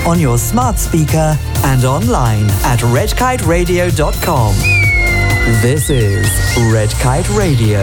on your smart speaker and online at redkiteradio.com. This is Red Kite Radio.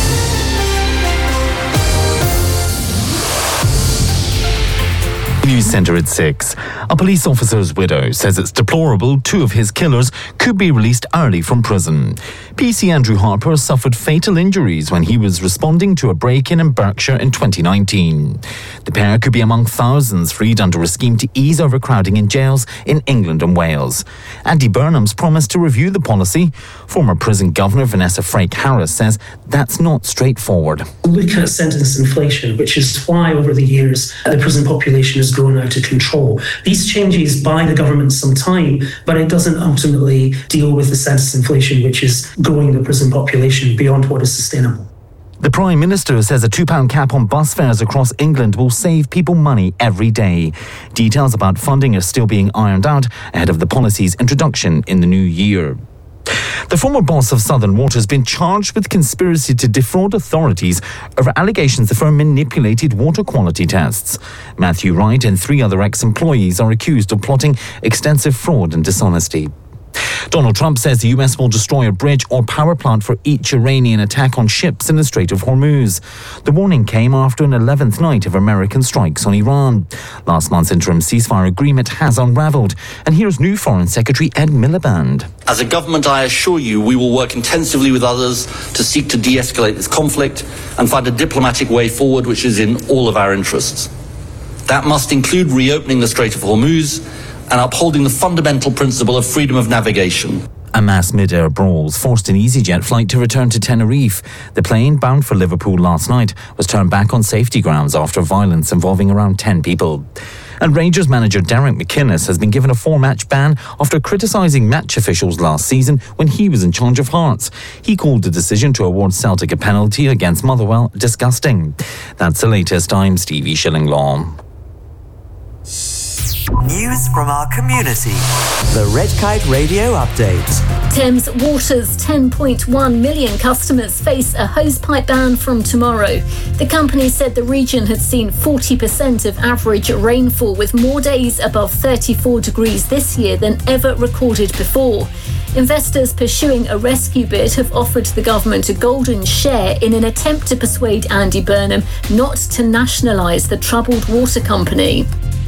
News Centre at 6. A police officer's widow says it's deplorable 2 of his killers could be released early from prison. PC Andrew Harper suffered fatal injuries when he was responding to a break-in in Berkshire in 2019. The pair could be among thousands freed under a scheme to ease overcrowding in jails in England and Wales. Andy Burnham's promised to review the policy. Former prison governor Vanessa Frake-Harris says that's not straightforward. Look at sentence inflation, which is why over the years the prison population has grown out of control. These changes buy the government some time, but it doesn't ultimately deal with the sentence inflation, which is growing the prison population beyond what is sustainable. The Prime Minister says a £2 cap on bus fares across England will save people money every day. Details about funding are still being ironed out ahead of the policy's introduction in the new year. The former boss of Southern Water has been charged with conspiracy to defraud authorities over allegations the firm manipulated water quality tests. Matthew Wright and 3 other ex-employees are accused of plotting extensive fraud and dishonesty. Donald Trump says the US will destroy a bridge or power plant for each Iranian attack on ships in the Strait of Hormuz. The warning came after an 11th night of American strikes on Iran. Last month's interim ceasefire agreement has unravelled. And here's new Foreign Secretary Ed Miliband. As a government, I assure you, we will work intensively with others to seek to de-escalate this conflict and find a diplomatic way forward which is in all of our interests. That must include reopening the Strait of Hormuz and upholding the fundamental principle of freedom of navigation. A mass mid-air brawls forced an EasyJet flight to return to Tenerife. The plane, bound for Liverpool last night, was turned back on safety grounds after violence involving around 10 people. And Rangers manager Derek McInnes has been given a 4-match ban after criticising match officials last season when he was in charge of Hearts. He called the decision to award Celtic a penalty against Motherwell disgusting. That's the latest. I'm Stevie Shillinglaw. News from our community. The Red Kite Radio Update. Thames Water's 10.1 million customers face a hosepipe ban from tomorrow. The company said the region had seen 40% of average rainfall, with more days above 34 degrees this year than ever recorded before. Investors pursuing a rescue bid have offered the government a golden share in an attempt to persuade Andy Burnham not to nationalise the troubled water company.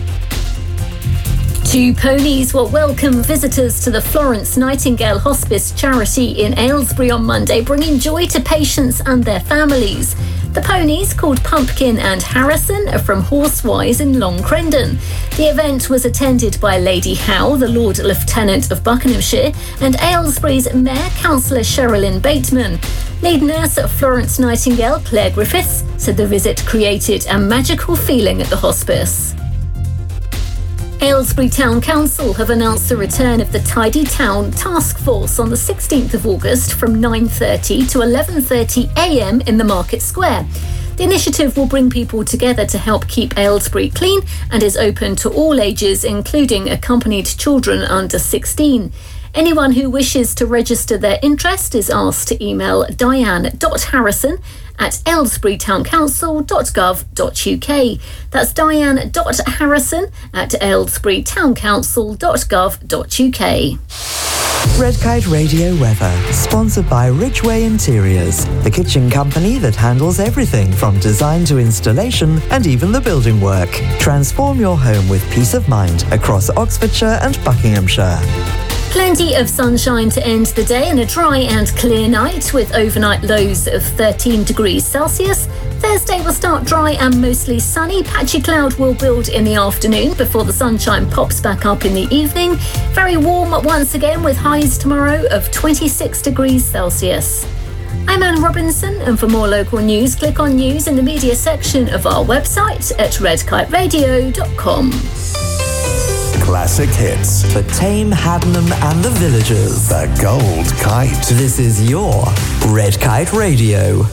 2 ponies will welcome visitors to the Florence Nightingale Hospice charity in Aylesbury on Monday, bringing joy to patients and their families. The ponies, called Pumpkin and Harrison, are from Horsewise in Long Crendon. The event was attended by Lady Howe, the Lord Lieutenant of Buckinghamshire, and Aylesbury's Mayor Councillor Sherilyn Bateman. Lead nurse at Florence Nightingale, Claire Griffiths, said the visit created a magical feeling at the hospice. Aylesbury Town Council have announced the return of the Tidy Town Task Force on the 16th of August from 9:30 to 11:30am in the Market Square. The initiative will bring people together to help keep Aylesbury clean and is open to all ages, including accompanied children under 16. Anyone who wishes to register their interest is asked to email diane.harrison@aylesburytowncouncil.gov.uk. That's diane.harrison@aylesburytowncouncil.gov.uk. Red Kite Radio weather, sponsored by Ridgeway Interiors, the kitchen company that handles everything from design to installation and even the building work. Transform your home with peace of mind across Oxfordshire and Buckinghamshire. Plenty of sunshine to end the day and a dry and clear night with overnight lows of 13 degrees Celsius. Thursday will start dry and mostly sunny. Patchy cloud will build in the afternoon before the sunshine pops back up in the evening. Very warm once again with highs tomorrow of 26 degrees Celsius. I'm Anne Robinson, and for more local news, click on news in the media section of our website at redkiteradio.com. Classic hits. For Tame, Haddenham and the Villagers. The Gold Kite. This is your Red Kite Radio.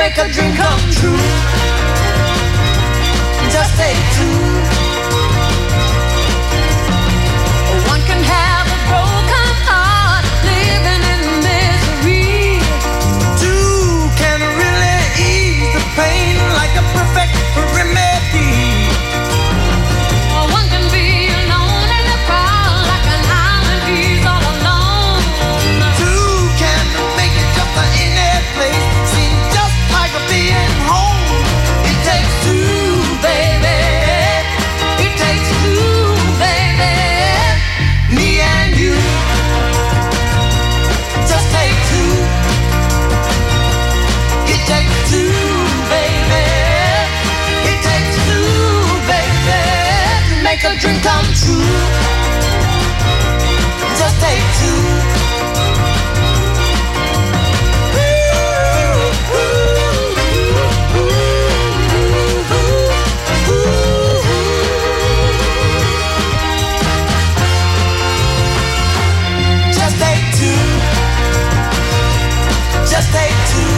make a dream come true. Just take two. One can have a broken heart, living in misery. Two can really ease the pain like a perfect remedy. One can be alone in a crowd like an island, he's all alone. Two can make it just in a place, seem just like being home. It takes two, baby. It takes two, baby. Me and you. Just take two. It takes two, baby. It takes two, baby, to make a dream come true. Just take two. Just take two. Just take two.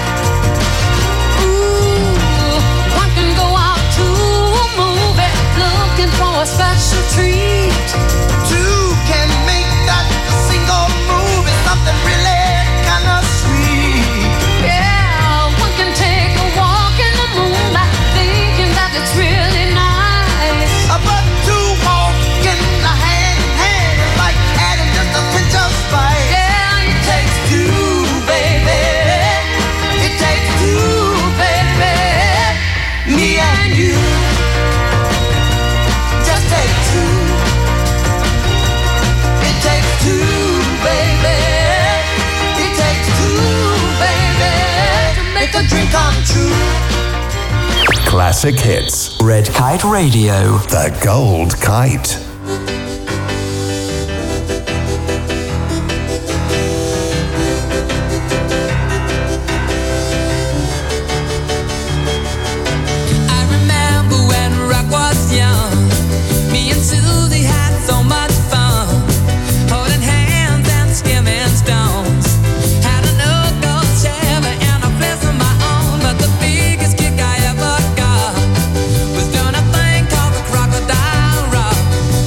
Ooh, one can go out to a movie looking for a special treat. Two can make that single movie something really kind of sweet. Yeah, one can take a walk in the moonlight thinking that it's really nice. But two walking hand in hand is like adding just a pinch of spice. Yeah, it takes two, baby. It takes two, baby. Me and you. Just take two. It takes two, baby. It takes two, baby, to make a dream come true. Classic hits. Red Kite Radio. The Gold Kite. I remember when rock was young. Me and Susie had so much fun, holding hands and skimming stones. Had an old gold Chevy and a place of my own, but the biggest kick I ever got was doing a thing called the Crocodile Rock.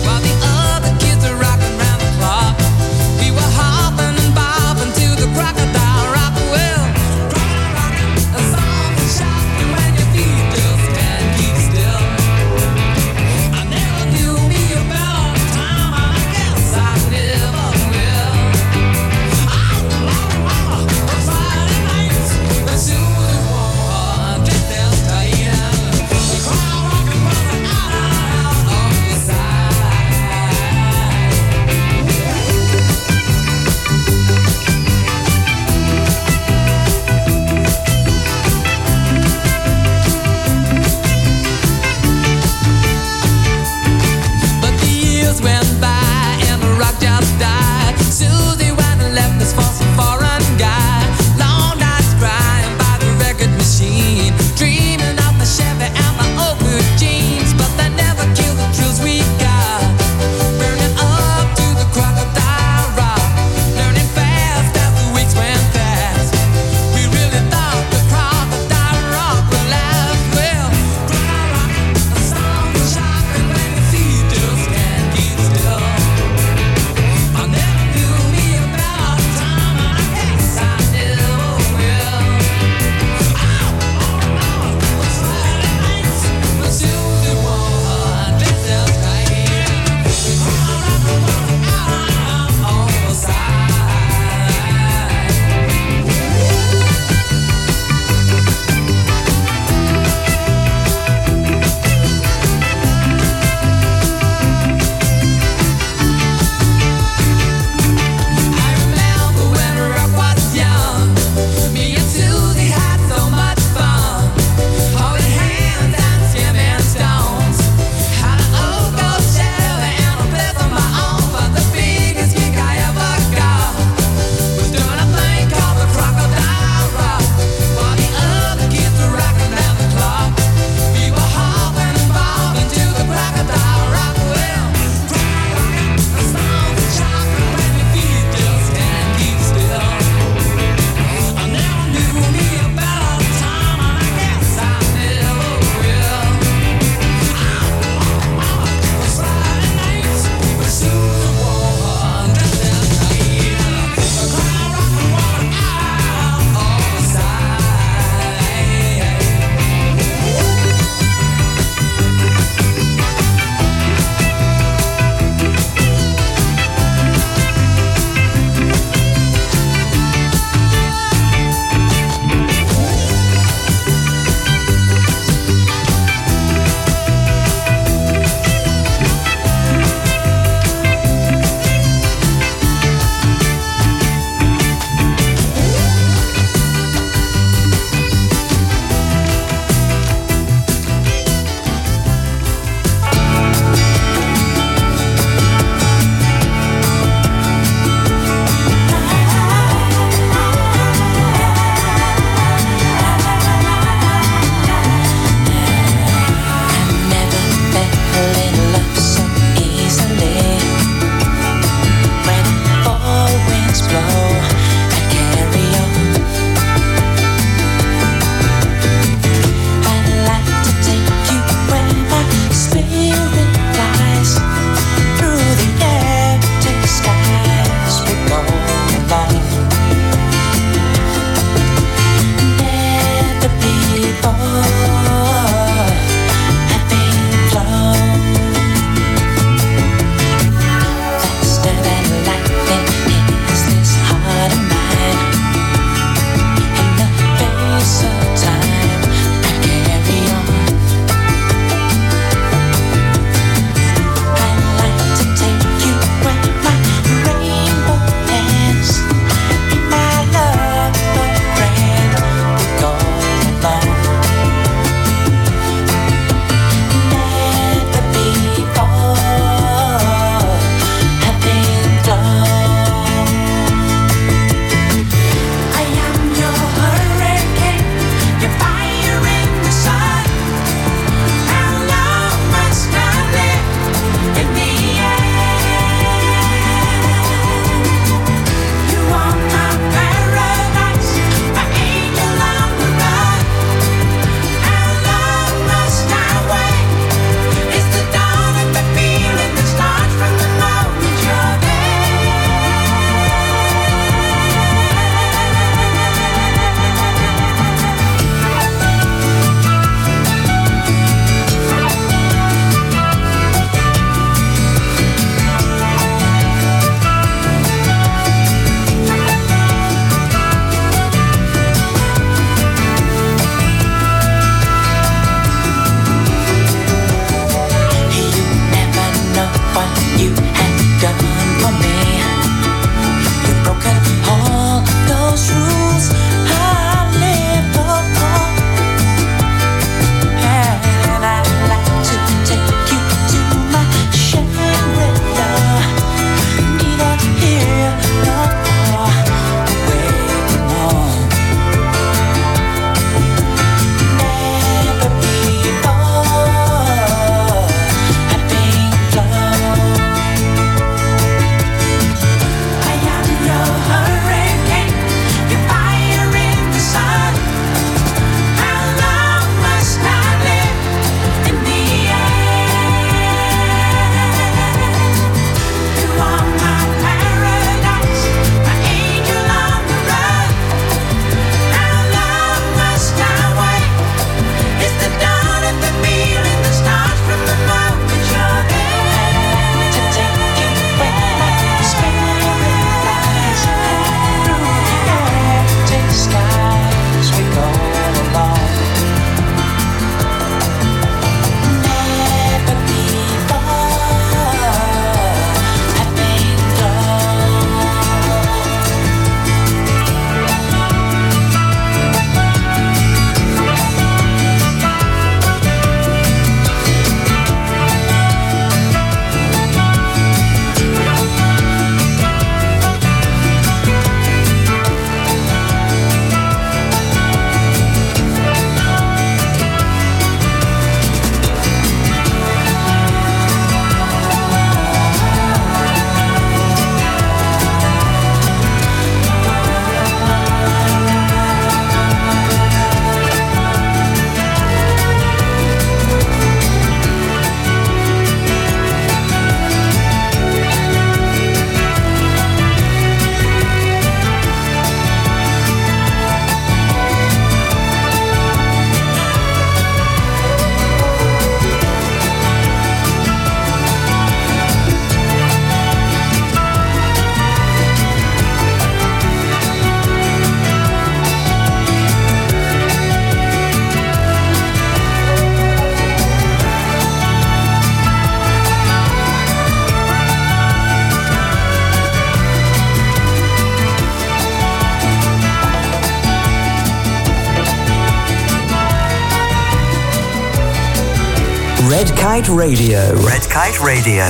Red Kite Radio. Red Kite Radio.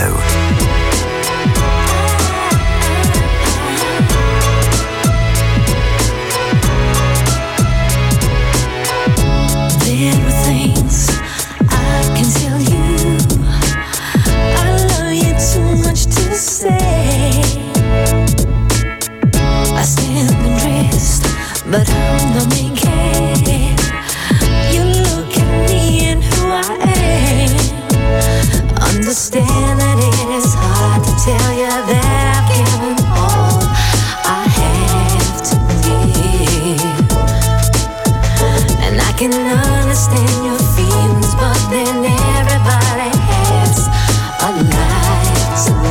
There are things I can tell you. I love you too much to say. I stand undressed, but I'm the main cat. You look at me and who I am. Understand that it is hard to tell you that I've given all I have to give. And I can understand your feelings, but then everybody has a life to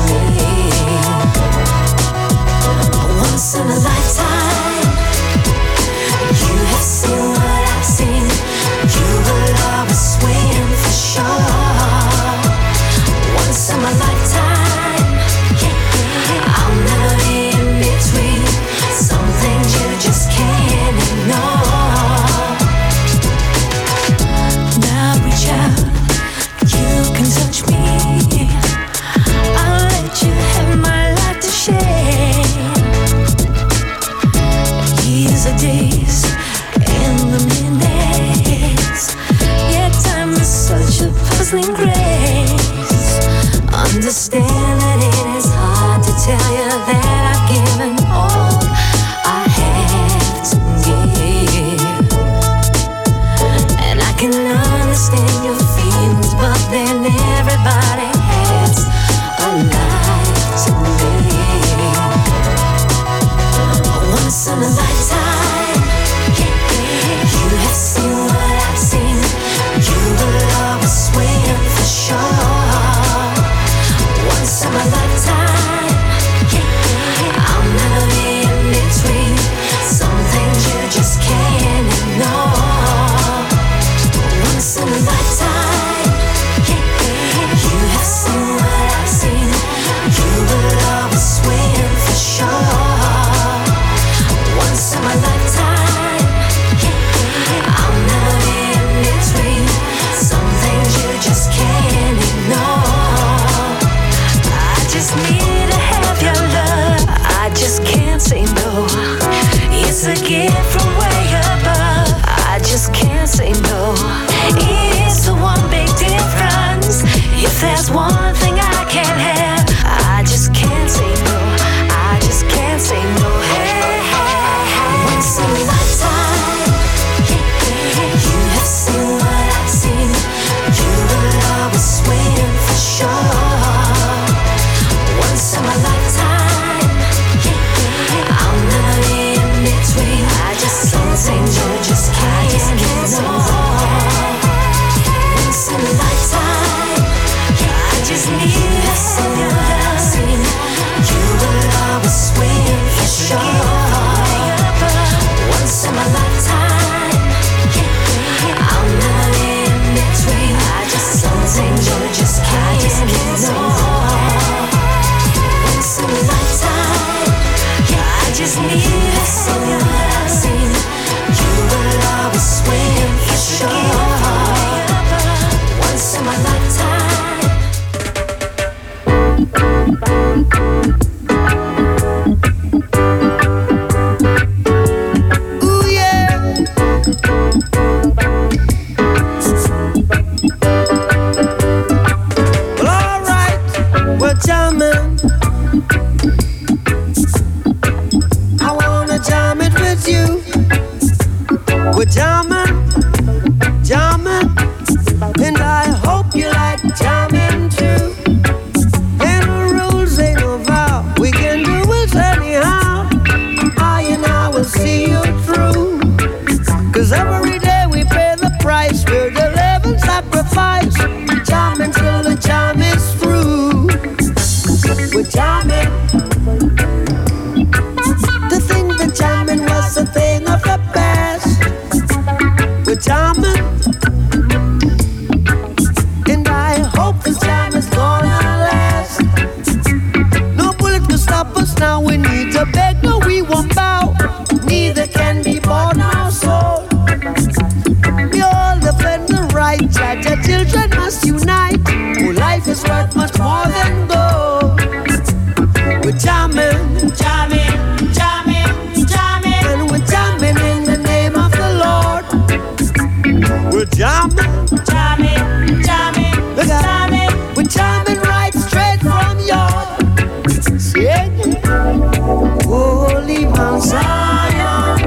live. Once in a lifetime, you have seen what I've seen. You will always swim for sure. Once in my lifetime, I'll never be in between. Some things you just can't ignore. Now reach out, you can touch me. I'll let you have my life to share. Years are days and the minutes. Yeah, time is such a puzzling grace. Understand that it is hard to tell you that I've given all I have to give. And I can understand your feelings, but then everybody has a life to live. Once in a lifetime, you have seen what I've seen. You will always swim for sure. Once in a lifetime, I'll never be in between. Some things you just can't ignore. Once in a lifetime, you have seen what I've seen. You will always swim for sure. Once in my lifetime, I'll never be in between. Some things you just can't ignore. I just need to have your love. I just can't say no. It's a gift from way above. I just can't say no. It's the one big difference. If there's one thing I can't have, I just can't say no. I just can't say no. Hey, hey, hey. Once in a lifetime, you have seen what I've seen. You will always swim for sure. Once in my lifetime, I'll never be in between. I just can't say no. Just can't ignore. Once in a lifetime, I just need to see your love. You will always swim for sure. Once in my lifetime, I'll never be in between. I just don't think you just can't ignore. Once in a lifetime, I just need to see your love. You will always swim for sure. Once in my lifetime. Ooh, yeah. Well, all right, we're jamming. I wanna jam it with you. We're jamming, jamming, and I hope you like jamming too. Ain't no rules, ain't no vow. We can do it anyhow. I and I will see you through. 'Cause every day we pay the price. We're the living sacrifice. Jamming till the jam is through. We're jamming. To think that jamming was a thing of the past. We're jamming. And I hope this jam is gonna last. No bullet will stop us now. We need to beg, no, we won't bow. Neither can be born our soul. jamming, jamming, jamming, jamming. We're jamming right straight from your Holy Mount Zion,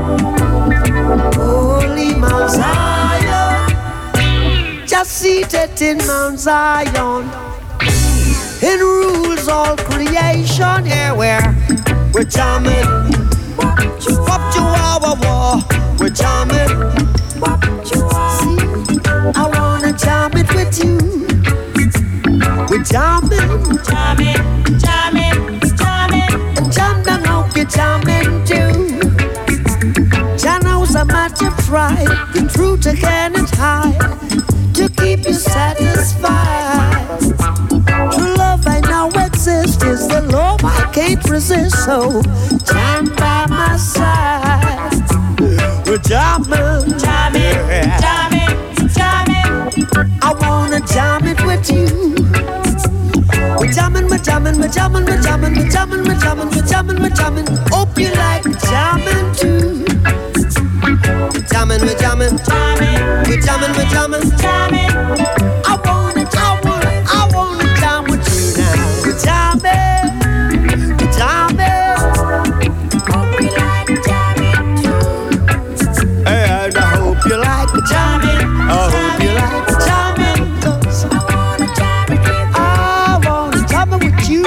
Holy Mount Zion, just seated in Mount Zion. It rules all creation, yeah, we're jamming. Wop chihuahua, we're jamming. See, I wanna jam it with you. We're jamming, jamming, jamming, jamming. And jam down, hope you're jamming too. Jano's a matter of pride, the truth again and high, to keep you satisfied. True love I know exists, is the love I can't resist. So jam by my side. We're jamming, jamming, jamming, jamming. I wanna jam it with you. We're jamming, we're jamming, we're jamming, we're jamming, we're jamming, we're jamming, we're jamming, we're jamming. Hope you like jamming too. We're jamming, we're jamming, jamming, we're jamming, we're jamming, jamming. I wanna jam with you now. We're jamming, we're jamming. Hope you like jamming too. And I hope you like jamming. I hope you like jamming, 'cause I wanna jam with you. I wanna jam with you.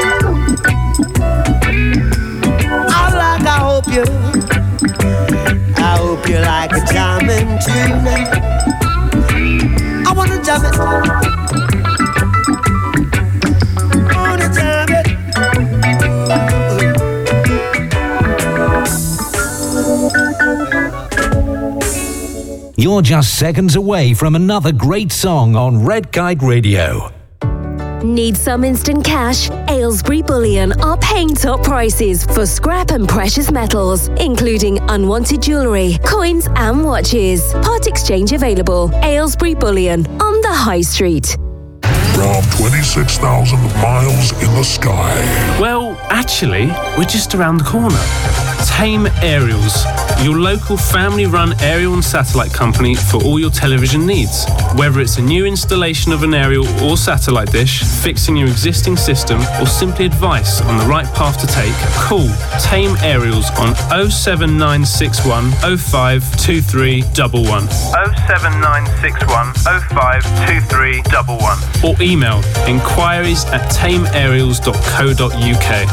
I hope you like a jamming tonight. I wanna jam it. I wanna jam it. You're just seconds away from another great song on Red Kite Radio. Need some instant cash? Aylesbury Bullion are paying top prices for scrap and precious metals, including unwanted jewellery, coins and watches. Part exchange available. Aylesbury Bullion on the High Street. From 26,000 miles in the sky. Well, actually, we're just around the corner. Tame Aerials, your local family-run aerial and satellite company for all your television needs. Whether it's a new installation of an aerial or satellite dish, fixing your existing system, or simply advice on the right path to take, call Tame Aerials on 07961 052311. 07961 052311. Or email inquiries@tameaerials.co.uk.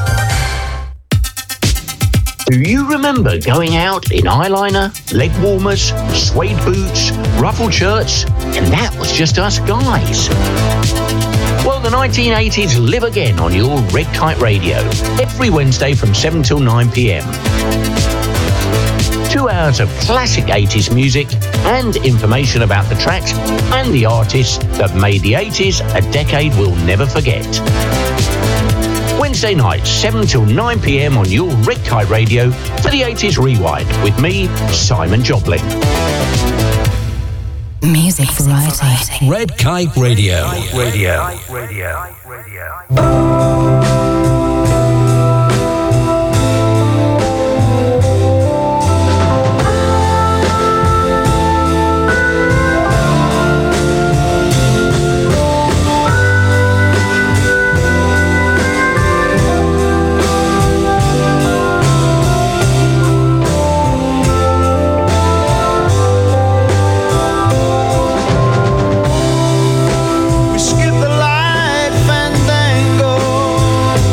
Do you remember going out in eyeliner, leg warmers, suede boots, ruffled shirts, and that was just us guys? Well, the 1980s live again on your Red Kite Radio, every Wednesday from 7 till 9 p.m. 2 hours of classic 80s music and information about the tracks and the artists that made the 80s a decade we'll never forget. Wednesday nights, 7 till 9 p.m. on your Red Kite Radio for the 80s Rewind with me, Simon Joplin. Music variety. Red Kite Radio. We skip the light fandango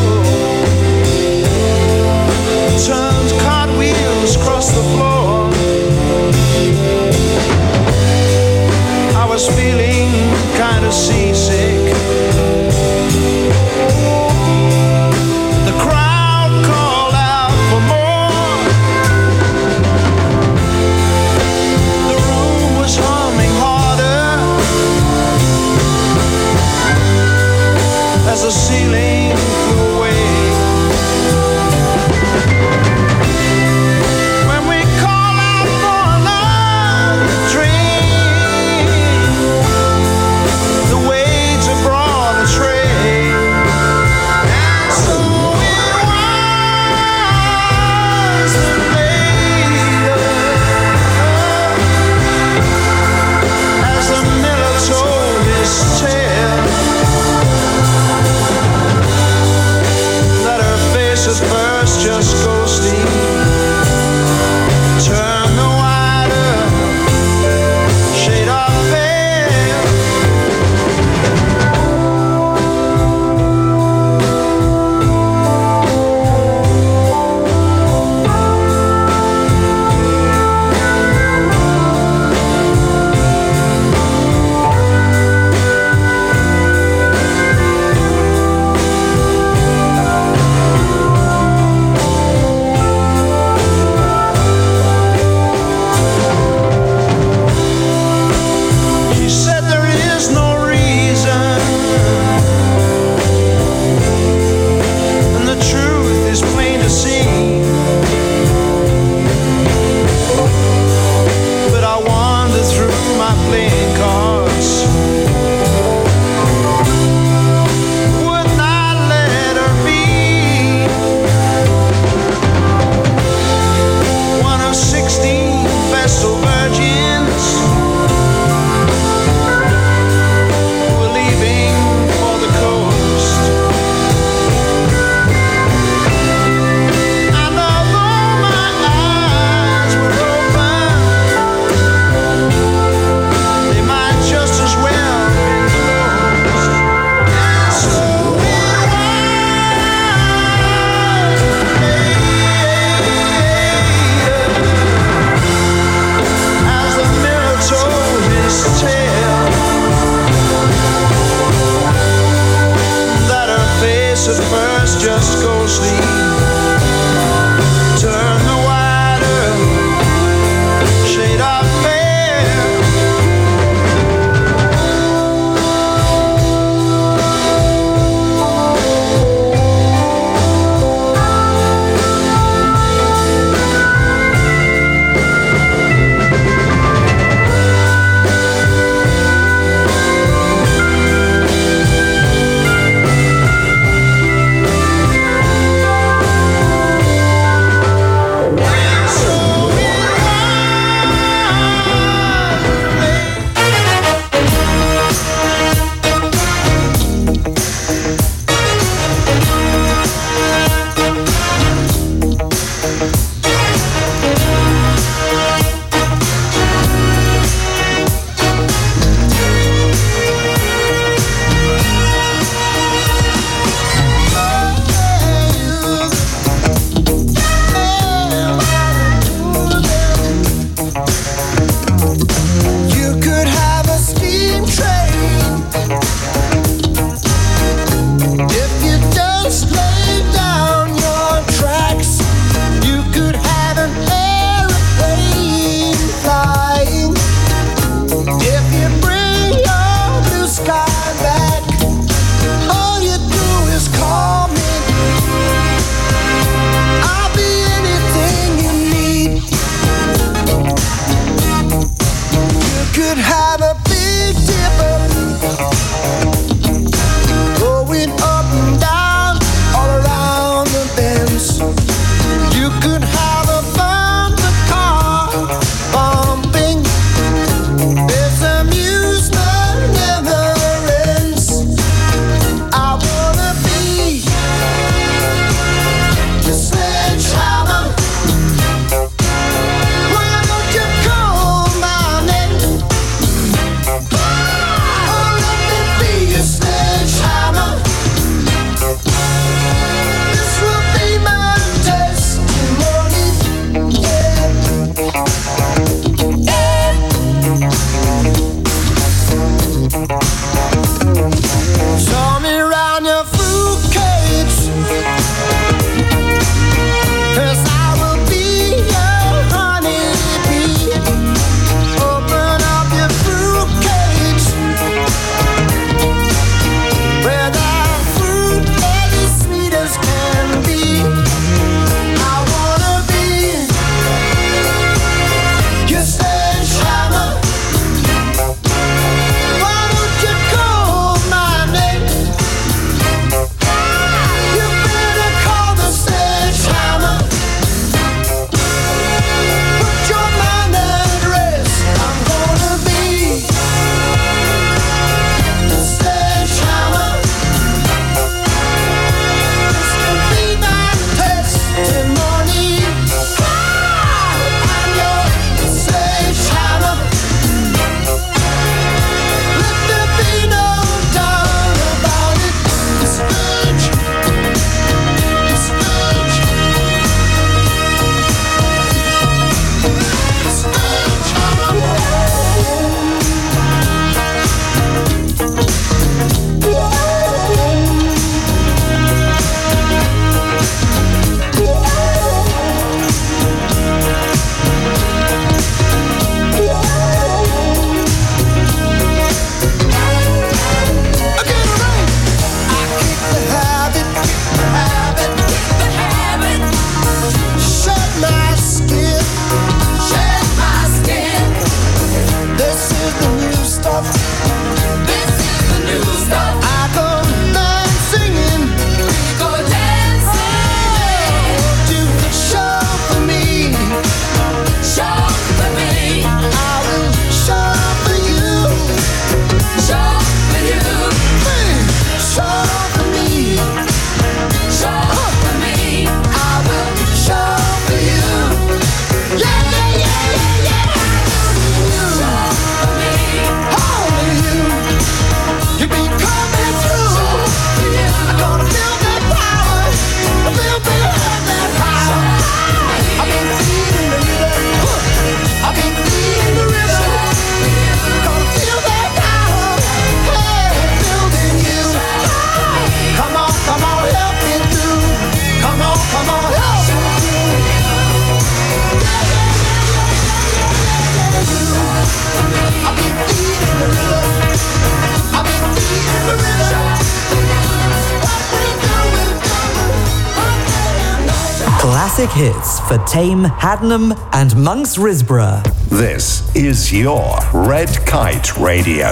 classic hits for Tame, Haddenham and Monks Risborough. This is your Red Kite Radio.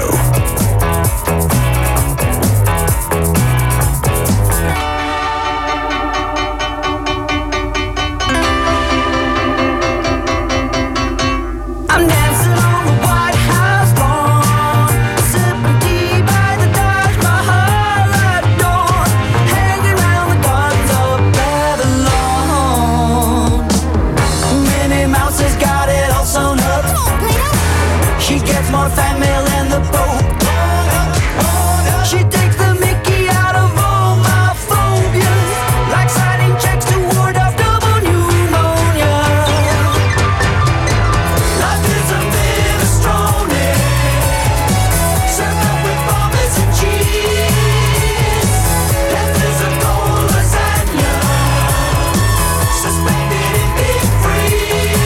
More fan mail than the Pope. She takes the mickey out of all my phobias, like signing checks to ward off double pneumonia. Life is a minestrone, served up with bombers and cheese. Death is a cold lasagna, suspended in deep freeze.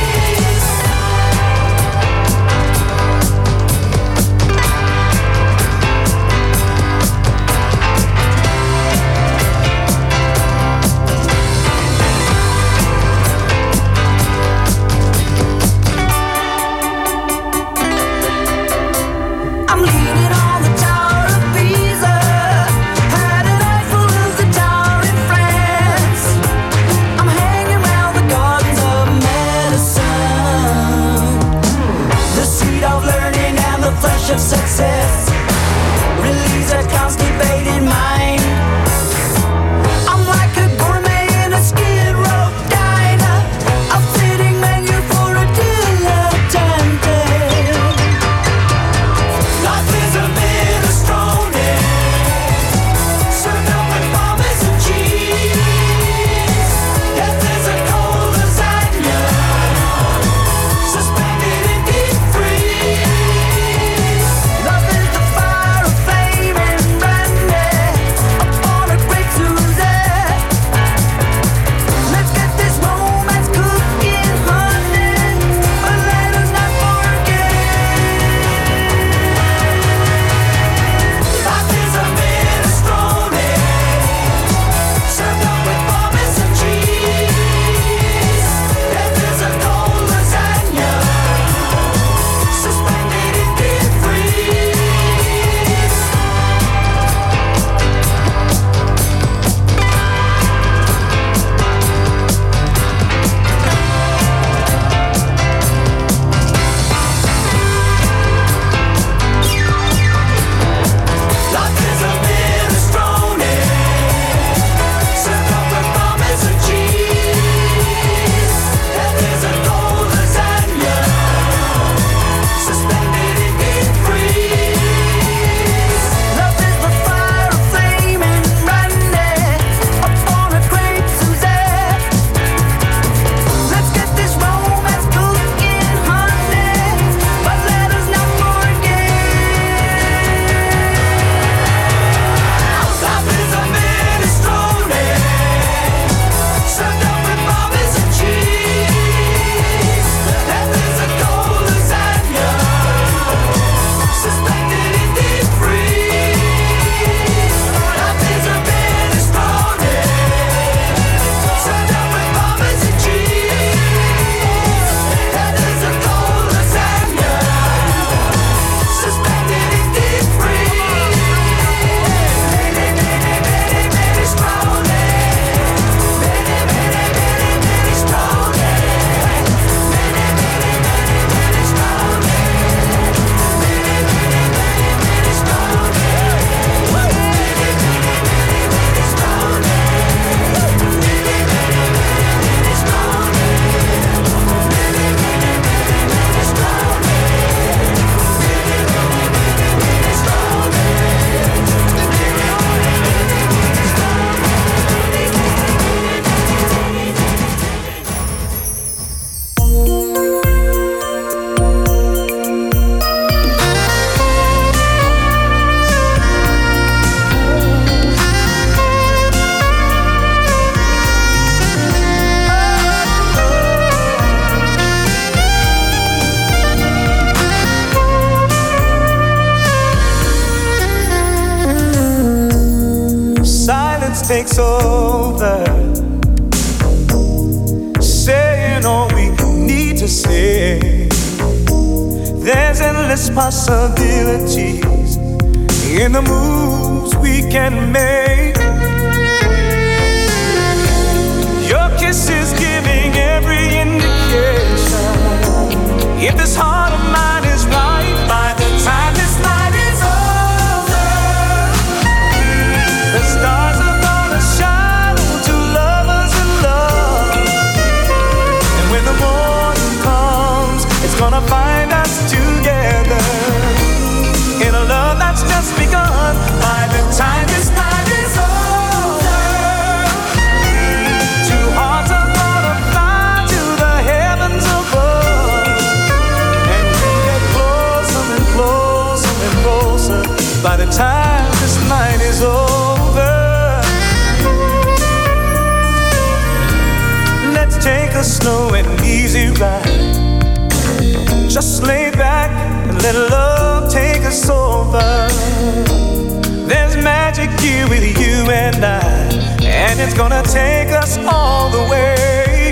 Of success relieves a constipated mind. I'm like a gourmet in a skid row diner, a fitting menu for a dilettante. Life is a minestrone, served up with bombers and cheese. Death is a cold lasagna, suspended in deep freeze. takes over. endless possibilities in the moves we can make. Your kiss is giving every indication. If this heart of mine is right, by the time this night is over, the stars are gonna shine to lovers in love. And when the morning comes, it's gonna find us together in a love that's just begun. By the time this night is over, two hearts are gonna fly to the heavens above, and we get closer and closer and closer. By the time this night is over, let's take a slow and easy ride. Just lay back and let love take us over. There's magic here with you and I, and it's gonna take us all the way.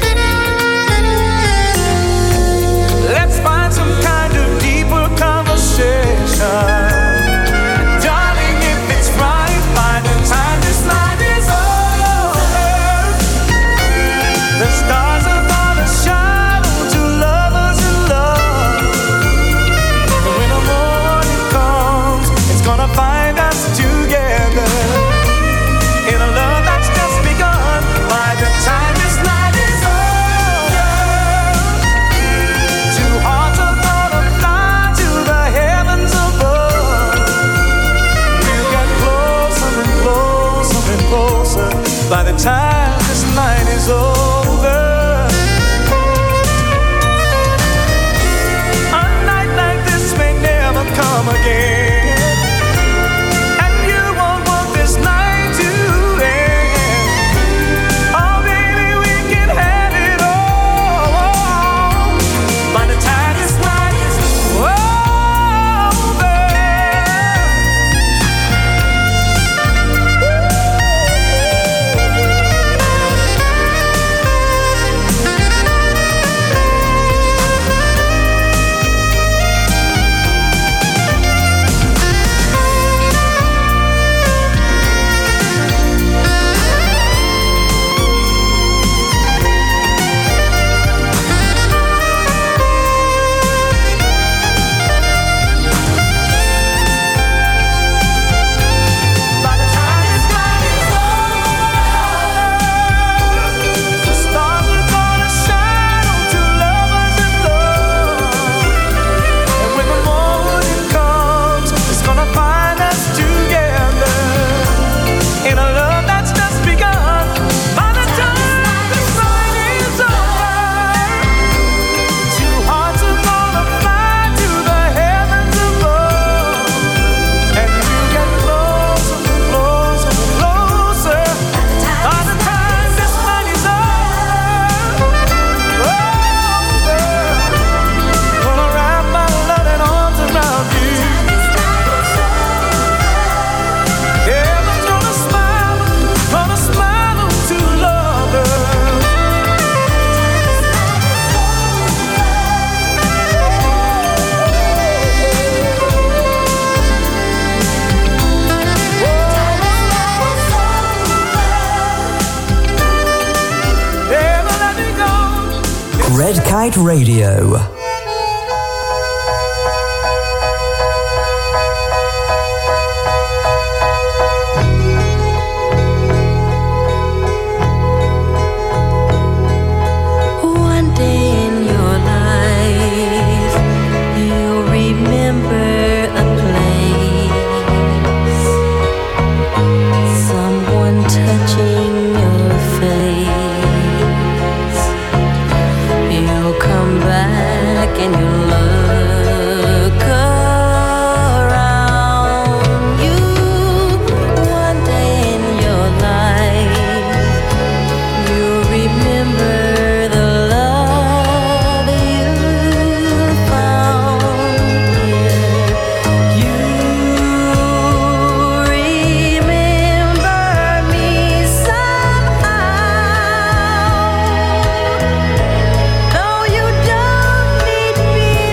Let's find some kind of deeper conversation. Darling, if it's right, by the time this night is over, the stars are gonna shine to lovers in love. And when the morning comes, it's gonna find us together in a love that's just begun. By the time this night is over, two hearts are gonna fly to the heavens above. We'll get closer and closer and closer. By the time this night is over, a night like this may never come again, and you won't want this night to end. Oh baby, we can have it all. By the time this night is over, Red Kite Radio. One day in your life, you'll remember a place, someone touching your face. You'll come back and you'll look around you. One day in your life, you'll remember the love you found here. You remember me somehow, though you don't need me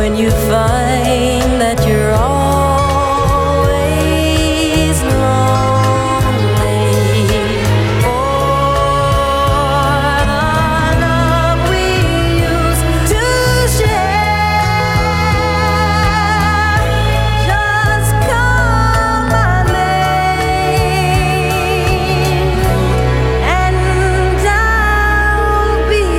when you find that you're always lonely, for the love we used to share just call my name and I'll be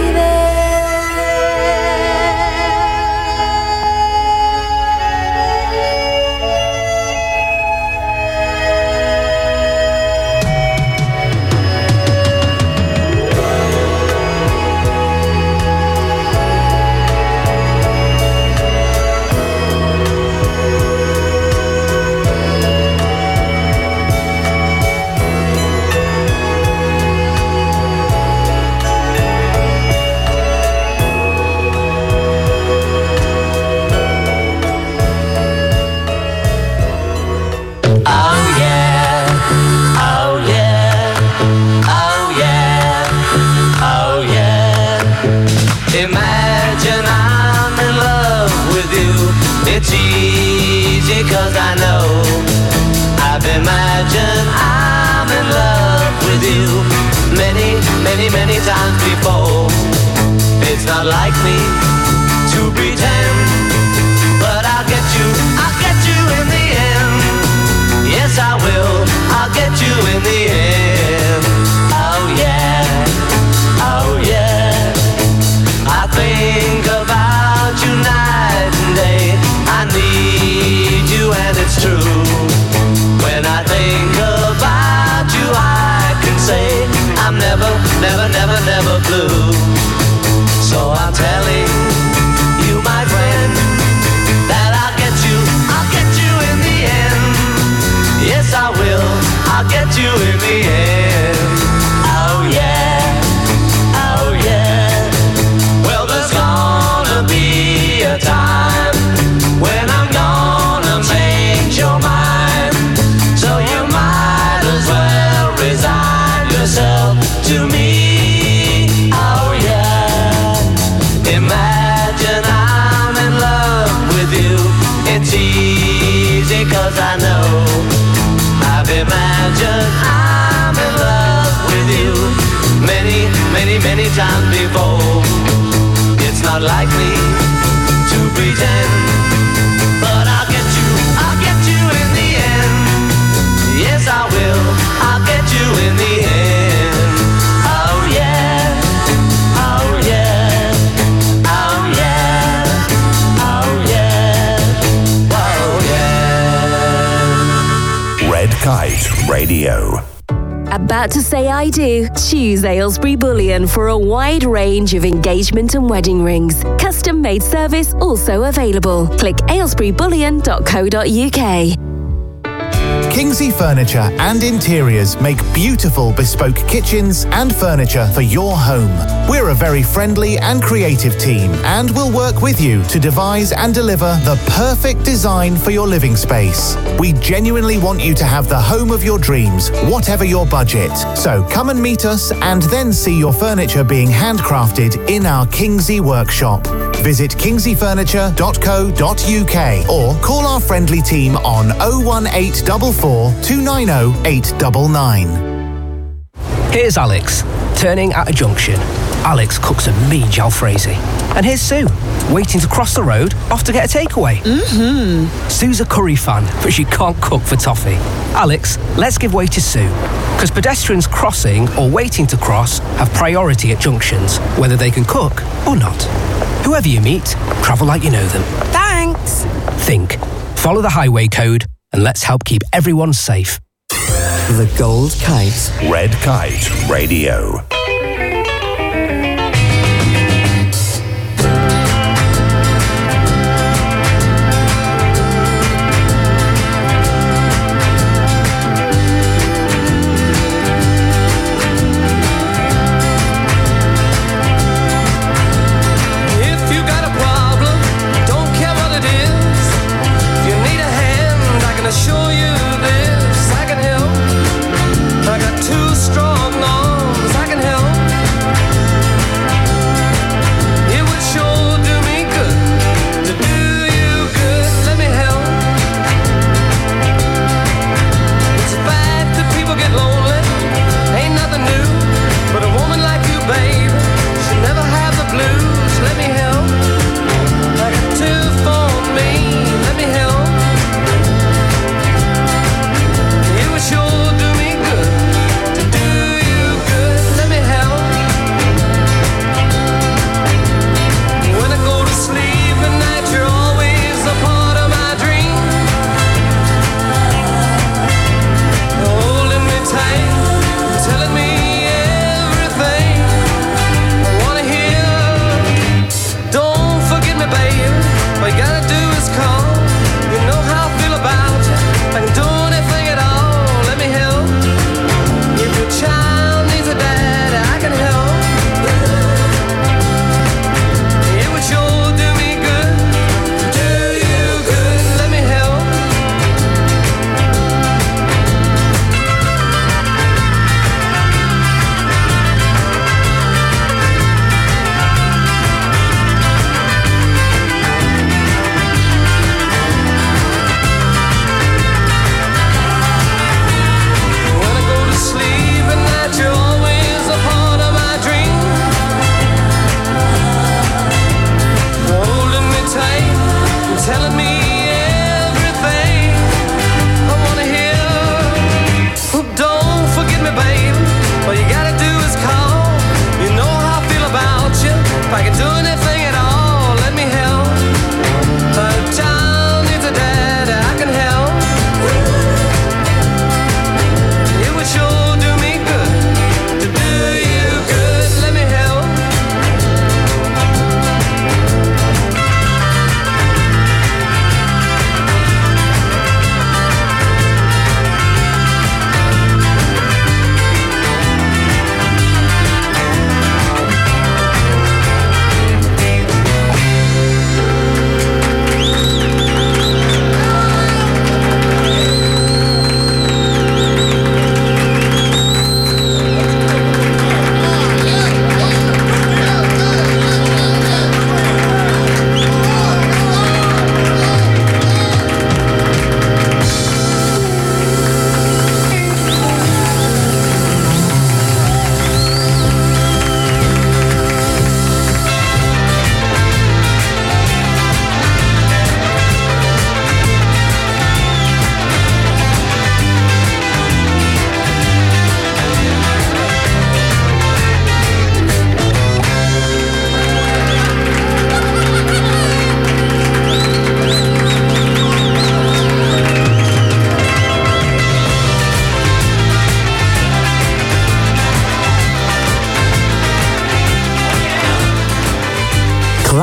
Imagine I'm in love with you. It's easy 'cause I know I've imagined I'm in love with you many, many, many times before. It's not like me to pretend, but I'll get you in the end. Yes, I will, I'll get you in the end. Oh yeah, oh yeah. I think about you night and day. I need you and it's true. When I think about you, I can say I'm never, never, never, never blue. So I'm telling you, my friend, that I'll get you in the end. Yes, I will, I'll get you in the end. Oh yeah, oh yeah. Well, there's gonna be a time when I'm gonna change your mind. So you might as well resign yourself to me. Oh yeah. Imagine I'm in love with you. It's easy 'cause I know I've imagined I'm in love with you many, many, many times before. It's not like me to pretend, but I'll get you in the end. Yes, I will, I'll get you in the end. Oh yeah, oh yeah, oh yeah, oh yeah, oh yeah. Red Kite Radio. About to say I do? Choose Aylesbury Bullion for a wide range of engagement and wedding rings. Custom made service also available. Click aylesburybullion.co.uk. Kingsley Furniture and Interiors make beautiful bespoke kitchens and furniture for your home. We're a very friendly and creative team and will work with you to devise and deliver the perfect design for your living space. We genuinely want you to have the home of your dreams, whatever your budget. So come and meet us and then see your furniture being handcrafted in our Kingsley workshop. Visit kingsleyfurniture.co.uk or call our friendly team on 01844 290 899. Here's Alex, turning at a junction. Alex cooks a mean jalfrezi. And here's Sue, waiting to cross the road, off to get a takeaway. Sue's a curry fan, but she can't cook for toffee. Alex, let's give way to Sue. Because pedestrians crossing or waiting to cross have priority at junctions, whether they can cook or not. Whoever you meet, travel like you know them. Thanks. Think, follow the highway code, and let's help keep everyone safe. The Gold Kite. Red Kite Radio. Show you this, I can help. I got two strong arms, I can help.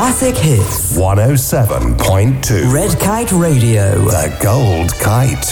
classic hits. 107.2. Red Kite Radio. The Gold Kite.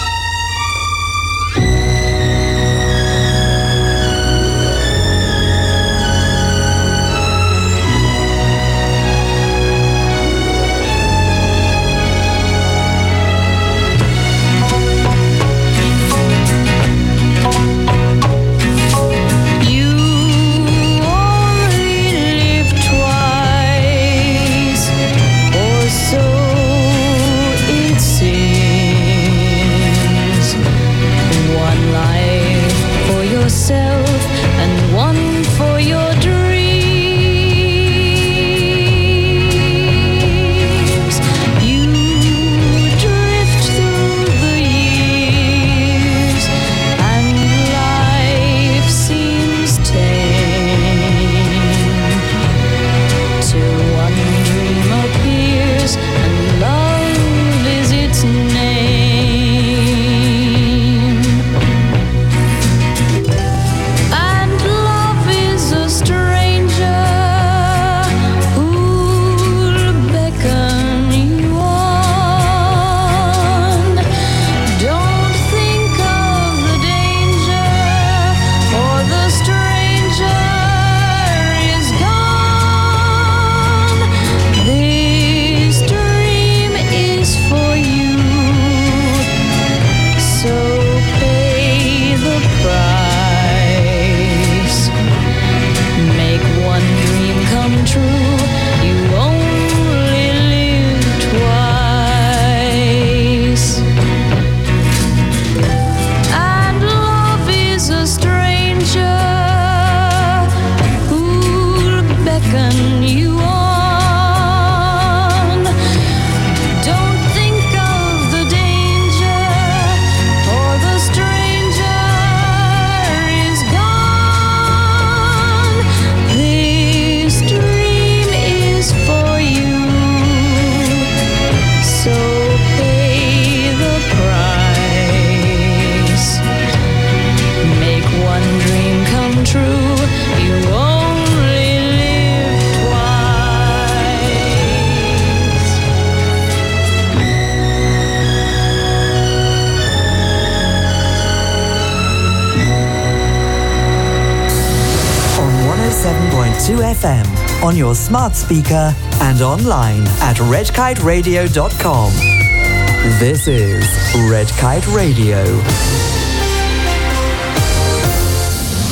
FM, on your smart speaker and online at redkiteradio.com. This is Red Kite Radio.